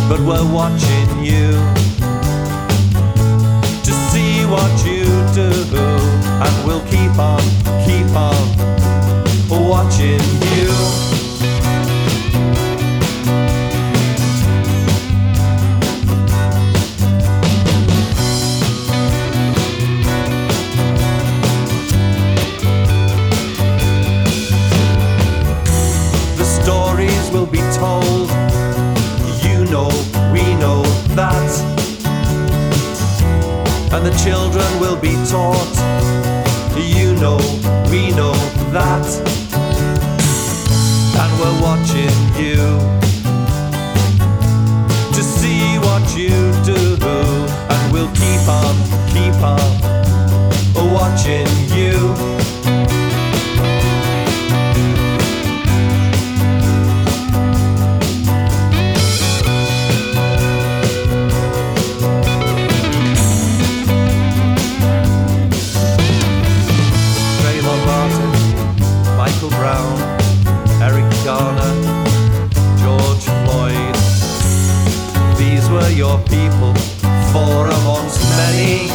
but we're watching you to see what you do, and we'll keep on watching you. The stories will be told, you know, we know that, and the children will be taught, you know, we know that, and we're watching you to see what you do, and we'll keep on watching you. Michael Brown, Eric Garner, George Floyd. These were your people, four amongst many.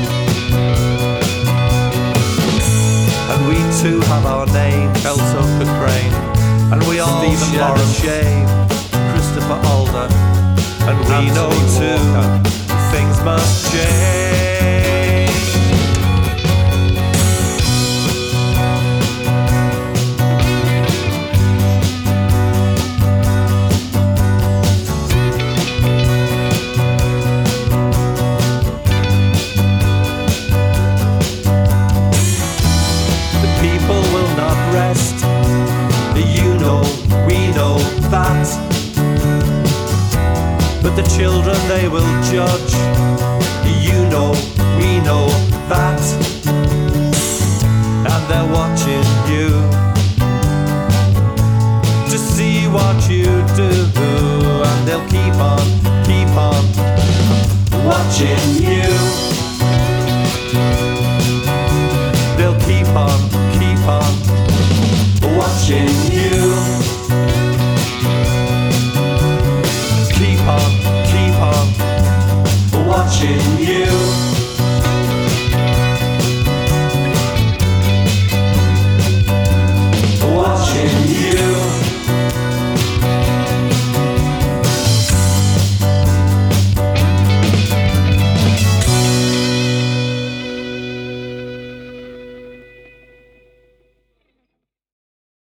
And we too have our names, Kelso Cochrane, and we all Stephen Lawrence, Shane, Christopher Alder, and we Anthony know too Walker. Things must change. You know, we know that, but the children they will judge. You know, we know that.